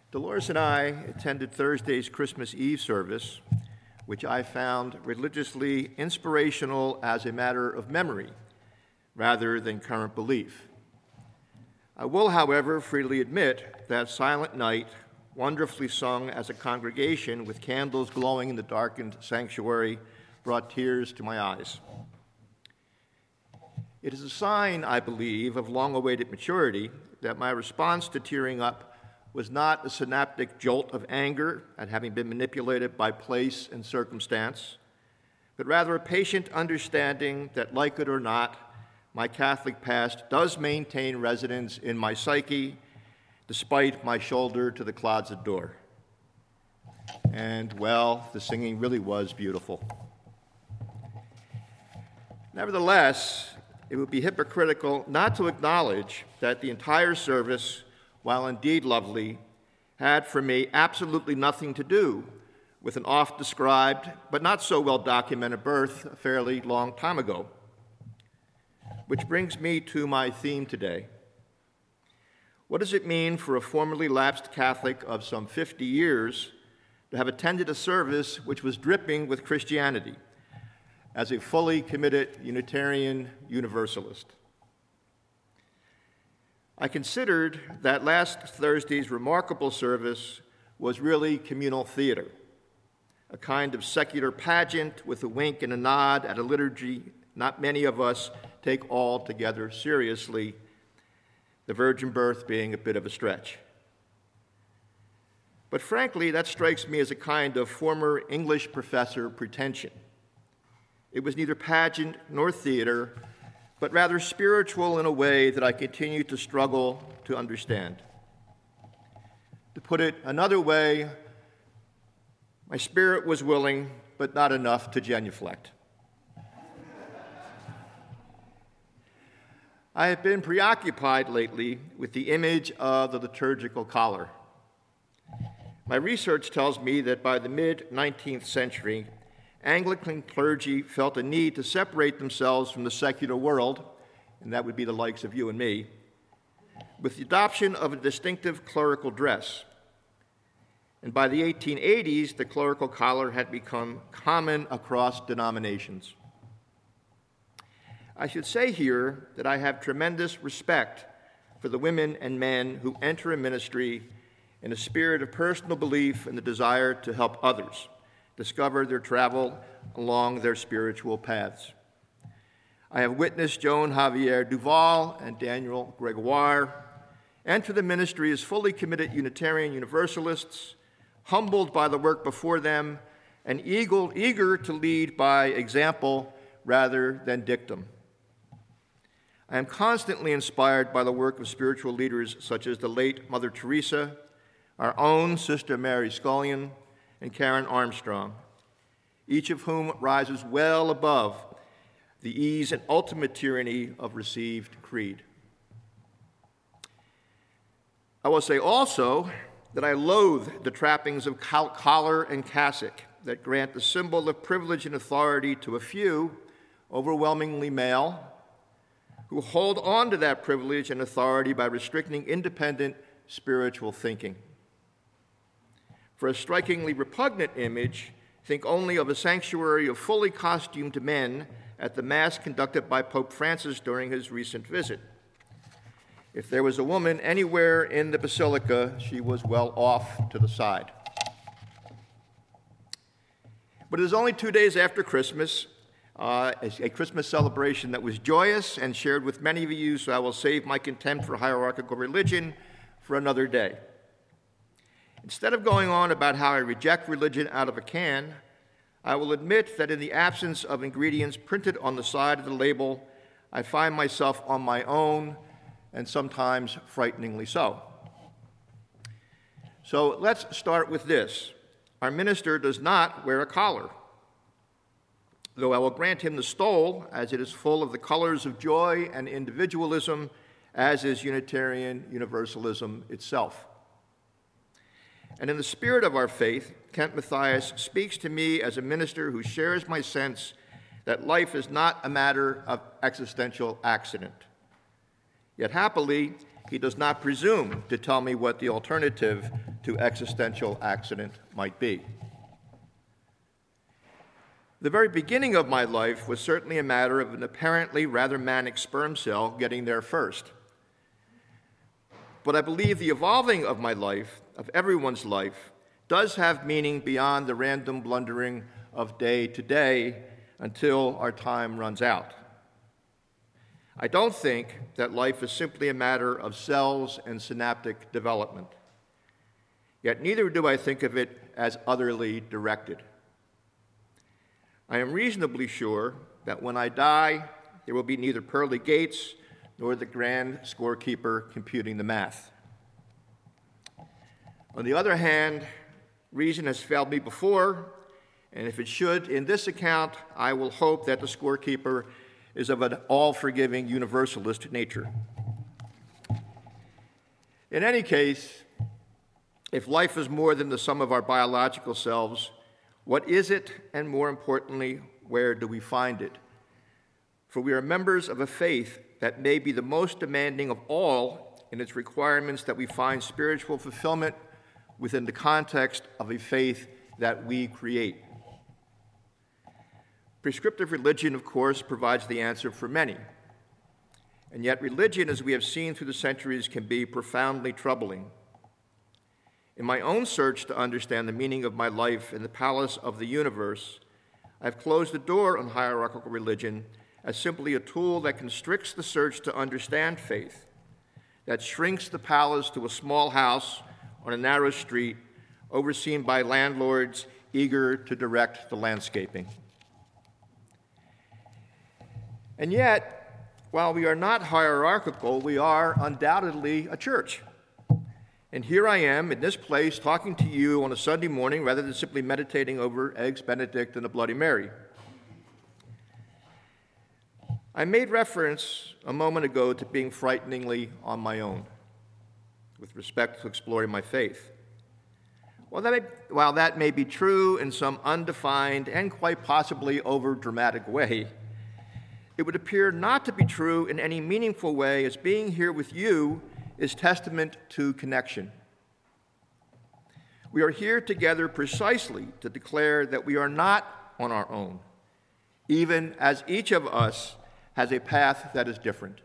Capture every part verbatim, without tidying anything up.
Dolores and I attended Thursday's Christmas Eve service, which I found religiously inspirational as a matter of memory rather than current belief. I will, however, freely admit that Silent Night, wonderfully sung as a congregation with candles glowing in the darkened sanctuary, brought tears to my eyes. It is a sign, I believe, of long-awaited maturity that my response to tearing up was not a synaptic jolt of anger at having been manipulated by place and circumstance, but rather a patient understanding that, like it or not, my Catholic past does maintain residence in my psyche, despite my shoulder to the closet door. And, well, the singing really was beautiful. Nevertheless, it would be hypocritical not to acknowledge that the entire service, while indeed lovely, had for me absolutely nothing to do with an oft-described but not so well-documented birth a fairly long time ago. Which brings me to my theme today. What does it mean for a formerly lapsed Catholic of some fifty years to have attended a service which was dripping with Christianity as a fully committed Unitarian Universalist? I considered that last Thursday's remarkable service was really communal theater, a kind of secular pageant with a wink and a nod at a liturgy not many of us take altogether seriously, the virgin birth being a bit of a stretch. But frankly, that strikes me as a kind of former English professor pretension. It was neither pageant nor theater, but rather spiritual in a way that I continue to struggle to understand. To put it another way, my spirit was willing, but not enough to genuflect. I have been preoccupied lately with the image of the liturgical collar. My research tells me that by the mid-nineteenth century, Anglican clergy felt a need to separate themselves from the secular world, and that would be the likes of you and me, with the adoption of a distinctive clerical dress. And by the eighteen eighties, the clerical collar had become common across denominations. I should say here that I have tremendous respect for the women and men who enter a ministry in a spirit of personal belief and the desire to help others discover their travel along their spiritual paths. I have witnessed Joan Javier Duval and Daniel Gregoire enter the ministry as fully committed Unitarian Universalists, humbled by the work before them, and eager, eager to lead by example rather than dictum. I am constantly inspired by the work of spiritual leaders such as the late Mother Teresa, our own Sister Mary Scullion, and Karen Armstrong, each of whom rises well above the ease and ultimate tyranny of received creed. I will say also that I loathe the trappings of collar and cassock that grant the symbol of privilege and authority to a few, overwhelmingly male, who hold on to that privilege and authority by restricting independent spiritual thinking. For a strikingly repugnant image, think only of a sanctuary of fully costumed men at the Mass conducted by Pope Francis during his recent visit. If there was a woman anywhere in the basilica, she was well off to the side. But it is only two days after Christmas, Uh, a Christmas celebration that was joyous and shared with many of you, so I will save my contempt for hierarchical religion for another day. Instead of going on about how I reject religion out of a can, I will admit that in the absence of ingredients printed on the side of the label, I find myself on my own, and sometimes frighteningly so. So let's start with this. Our minister does not wear a collar, though I will grant him the stole, as it is full of the colors of joy and individualism, as is Unitarian Universalism itself. And in the spirit of our faith, Kent Matthias speaks to me as a minister who shares my sense that life is not a matter of existential accident. Yet happily, he does not presume to tell me what the alternative to existential accident might be. The very beginning of my life was certainly a matter of an apparently rather manic sperm cell getting there first. But I believe the evolving of my life, of everyone's life, does have meaning beyond the random blundering of day to day until our time runs out. I don't think that life is simply a matter of cells and synaptic development. Yet neither do I think of it as utterly directed. I am reasonably sure that when I die, there will be neither pearly gates nor the grand scorekeeper computing the math. On the other hand, reason has failed me before, and if it should in this account, I will hope that the scorekeeper is of an all-forgiving universalist nature. In any case, if life is more than the sum of our biological selves, what is it, and more importantly, where do we find it? For we are members of a faith that may be the most demanding of all in its requirements that we find spiritual fulfillment within the context of a faith that we create. Prescriptive religion, of course, provides the answer for many. And yet religion, as we have seen through the centuries, can be profoundly troubling. In my own search to understand the meaning of my life in the palace of the universe, I've closed the door on hierarchical religion as simply a tool that constricts the search to understand faith, that shrinks the palace to a small house on a narrow street overseen by landlords eager to direct the landscaping. And yet, while we are not hierarchical, we are undoubtedly a church. And here I am in this place talking to you on a Sunday morning rather than simply meditating over Eggs Benedict and a Bloody Mary. I made reference a moment ago to being frighteningly on my own with respect to exploring my faith. While that may, while that may be true in some undefined and quite possibly over-dramatic way, it would appear not to be true in any meaningful way, as being here with you is testament to connection. We are here together precisely to declare that we are not on our own, even as each of us has a path that is different.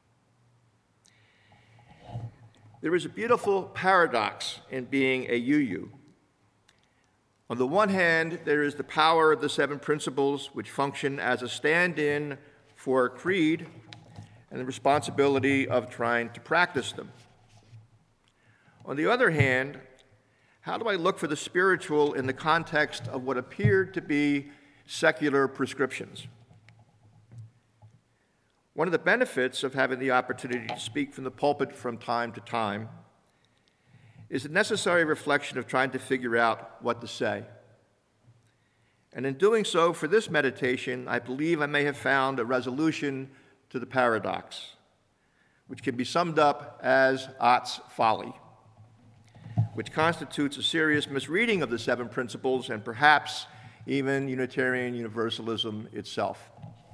There is a beautiful paradox in being a U U. On the one hand, there is the power of the seven principles, which function as a stand-in for a creed, and the responsibility of trying to practice them. On the other hand, how do I look for the spiritual in the context of what appeared to be secular prescriptions? One of the benefits of having the opportunity to speak from the pulpit from time to time is the necessary reflection of trying to figure out what to say. And in doing so, for this meditation, I believe I may have found a resolution to the paradox, which can be summed up as Ott's folly, which constitutes a serious misreading of the seven principles and perhaps even Unitarian Universalism itself.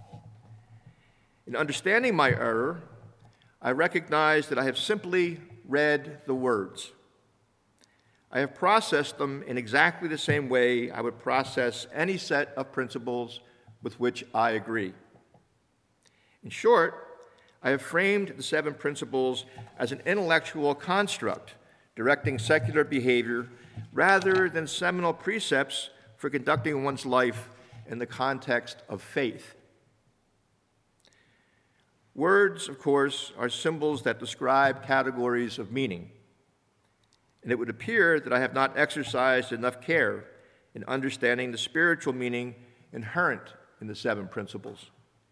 In understanding my error, I recognize that I have simply read the words. I have processed them in exactly the same way I would process any set of principles with which I agree. In short, I have framed the seven principles as an intellectual construct directing secular behavior rather than seminal precepts for conducting one's life in the context of faith. Words, of course, are symbols that describe categories of meaning, and it would appear that I have not exercised enough care in understanding the spiritual meaning inherent in the seven principles.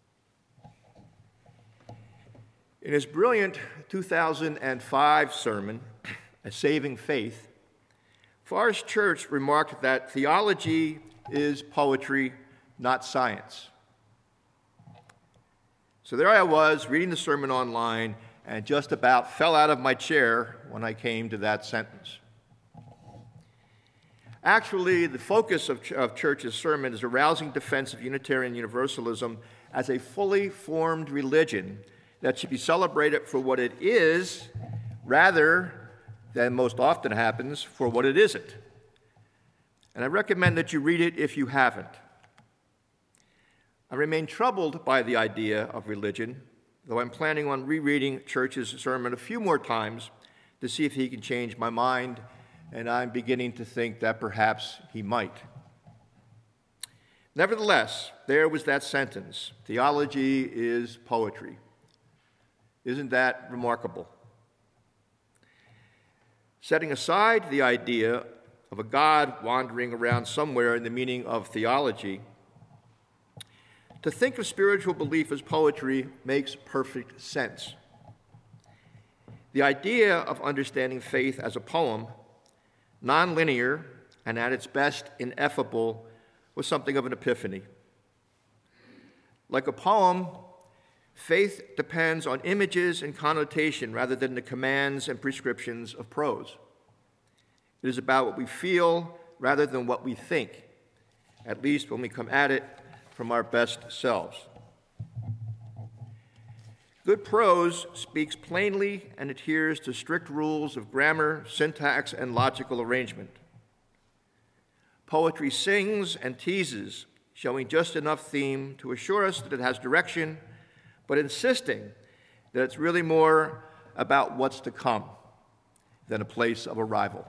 In his brilliant two thousand five sermon, A Saving Faith, Forrest Church remarked that theology is poetry, not science. So there I was, reading the sermon online, and just about fell out of my chair when I came to that sentence. Actually, the focus of, Ch- of Church's sermon is a rousing defense of Unitarian Universalism as a fully formed religion that should be celebrated for what it is, rather than most often happens for what it isn't. And I recommend that you read it if you haven't. I remain troubled by the idea of religion, though I'm planning on rereading Church's sermon a few more times to see if he can change my mind, and I'm beginning to think that perhaps he might. Nevertheless, there was that sentence, theology is poetry. Isn't that remarkable? Setting aside the idea of a God wandering around somewhere in the meaning of theology, to think of spiritual belief as poetry makes perfect sense. The idea of understanding faith as a poem, nonlinear and at its best ineffable, was something of an epiphany. Like a poem, faith depends on images and connotation rather than the commands and prescriptions of prose. It is about what we feel rather than what we think, at least when we come at it from our best selves. Good prose speaks plainly and adheres to strict rules of grammar, syntax, and logical arrangement. Poetry sings and teases, showing just enough theme to assure us that it has direction, but insisting that it's really more about what's to come than a place of arrival.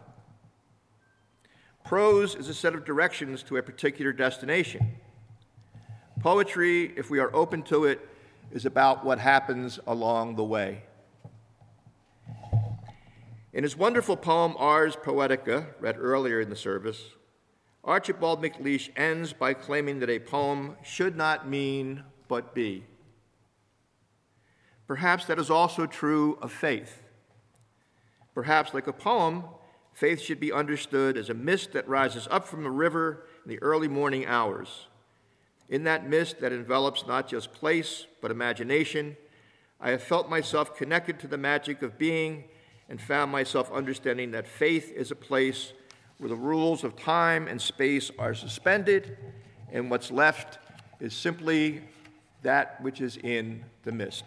Prose is a set of directions to a particular destination. Poetry, if we are open to it, is about what happens along the way. In his wonderful poem, Ars Poetica, read earlier in the service, Archibald MacLeish ends by claiming that a poem should not mean but be. Perhaps that is also true of faith. Perhaps, like a poem, faith should be understood as a mist that rises up from the river in the early morning hours. In that mist that envelops not just place, but imagination, I have felt myself connected to the magic of being and found myself understanding that faith is a place where the rules of time and space are suspended, and what's left is simply that which is in the mist.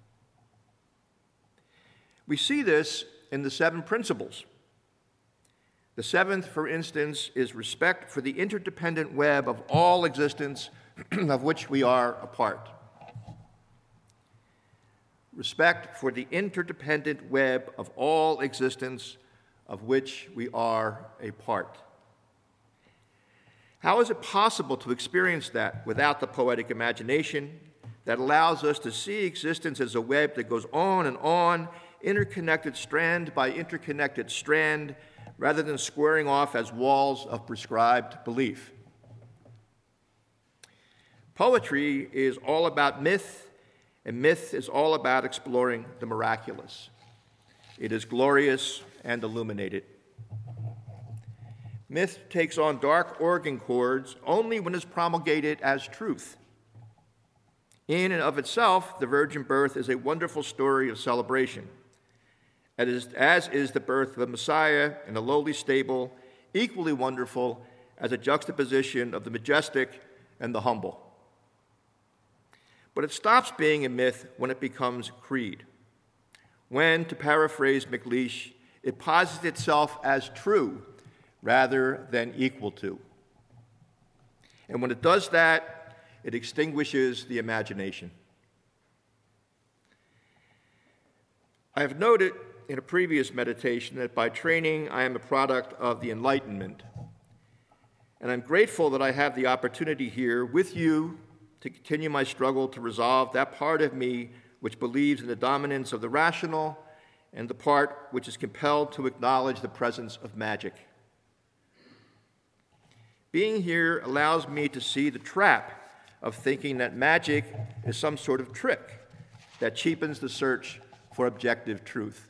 We see this in the seven principles. The seventh, for instance, is respect for the interdependent web of all existence of which we are a part. Respect for the interdependent web of all existence of which we are a part. How is it possible to experience that without the poetic imagination that allows us to see existence as a web that goes on and on, interconnected strand by interconnected strand, rather than squaring off as walls of prescribed belief? Poetry is all about myth, and myth is all about exploring the miraculous. It is glorious and illuminated. Myth takes on dark organ chords only when it's promulgated as truth. In and of itself, the virgin birth is a wonderful story of celebration, as is, as is the birth of a Messiah in a lowly stable, equally wonderful as a juxtaposition of the majestic and the humble. But it stops being a myth when it becomes creed. When, to paraphrase MacLeish, it posits itself as true rather than equal to. And when it does that, it extinguishes the imagination. I have noted in a previous meditation that by training I am a product of the Enlightenment. And I'm grateful that I have the opportunity here with you to continue my struggle to resolve that part of me which believes in the dominance of the rational and the part which is compelled to acknowledge the presence of magic. Being here allows me to see the trap of thinking that magic is some sort of trick that cheapens the search for objective truth.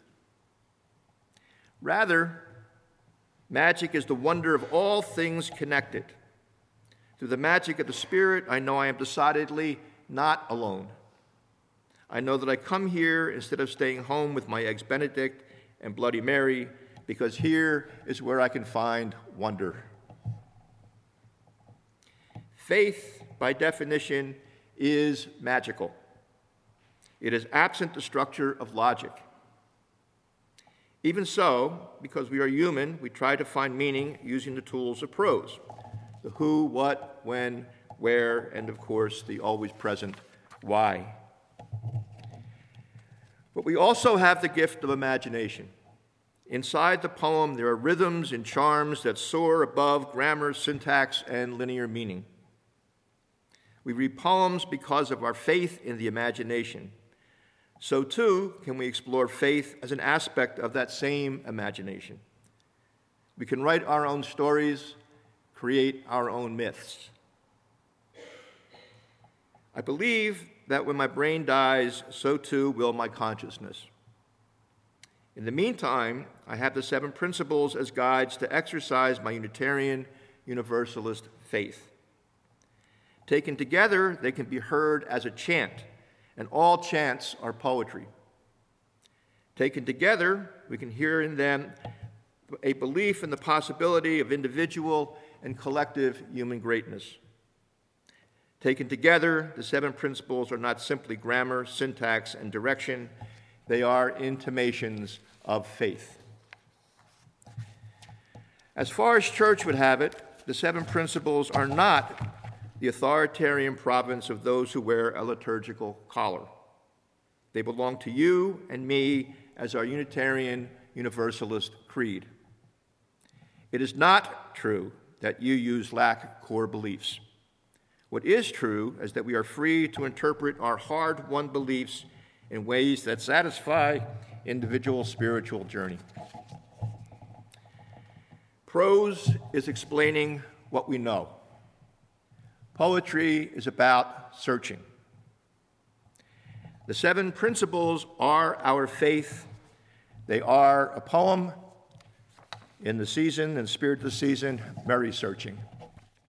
Rather, magic is the wonder of all things connected. Through the magic of the Spirit, I know I am decidedly not alone. I know that I come here instead of staying home with my Eggs Benedict and Bloody Mary, because here is where I can find wonder. Faith, by definition, is magical. It is absent the structure of logic. Even so, because we are human, we try to find meaning using the tools of prose: the who, what, when, where, and of course, the always present why. But we also have the gift of imagination. Inside the poem, there are rhythms and charms that soar above grammar, syntax, and linear meaning. We read poems because of our faith in the imagination. So, too, can we explore faith as an aspect of that same imagination. We can write our own stories, create our own myths. I believe that when my brain dies, so too will my consciousness. In the meantime, I have the seven principles as guides to exercise my Unitarian Universalist faith. Taken together, they can be heard as a chant, and all chants are poetry. Taken together, we can hear in them a belief in the possibility of individual and collective human greatness. Taken together, the seven principles are not simply grammar, syntax, and direction. They are intimations of faith. As far as church would have it, the seven principles are not the authoritarian province of those who wear a liturgical collar. They belong to you and me as our Unitarian Universalist creed. It is not true that U Us lack core beliefs. What is true is that we are free to interpret our hard-won beliefs in ways that satisfy individual spiritual journey. Prose is explaining what we know. Poetry is about searching. The seven principles are our faith. They are a poem in the season and spirit of the season, merry searching.